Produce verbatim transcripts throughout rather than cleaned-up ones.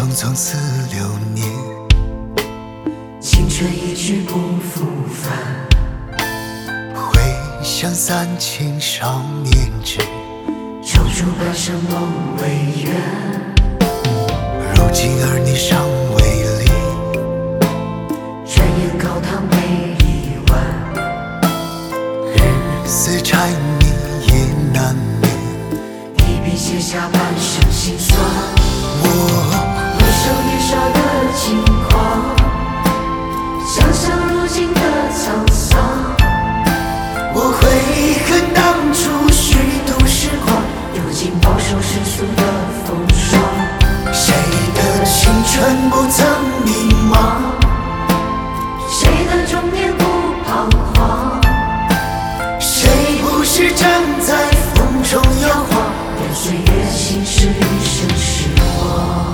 匆匆似流年， 青春一去不复返。 回想三千少年志， 抽出半生梦为缘。 如今儿女尚未离， 转眼高堂没一晚。 日思柴米也难眠， 一笔写下半生辛酸。 我回首年少的轻狂，想想如今的沧桑。 我悔恨当初虚度时光， 如今饱受世俗的风霜。 谁的青春不曾迷茫？ 谁的中年不彷徨？ 谁不是站在风中摇晃？ 任岁月侵蚀一生时光。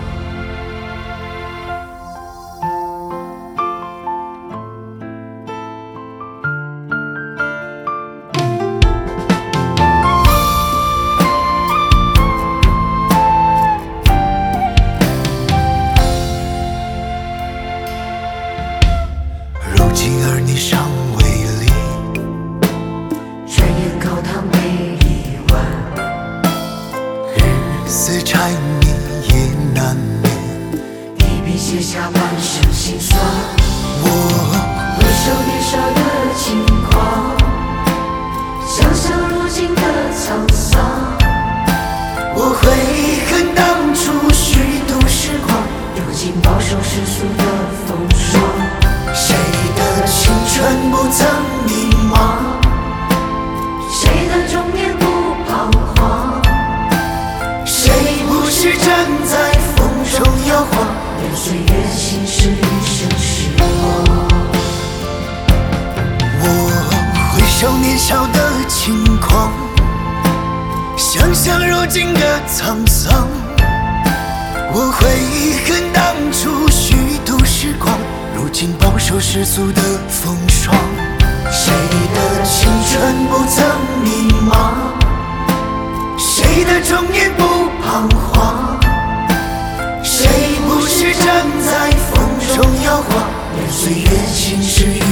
如今儿女尚未离， 转眼高堂没一晚。 日思柴米也难眠， 一笔写下半生辛酸。 我回首年少的轻狂，想想如今的沧桑。 我悔恨当初虚度时光， 如今饱受世俗的风霜。 谁的青春不曾迷茫？ 谁的中年不彷徨？ 谁不是站在风中摇晃？ 任岁月侵蚀一生时光。 我回首年少的轻狂，想想如今的沧桑。我悔恨当初虚度时光，如今饱受世俗的风霜。谁的青春不曾迷茫？谁的中年不彷徨？谁不是站在风中摇晃？任岁月侵蚀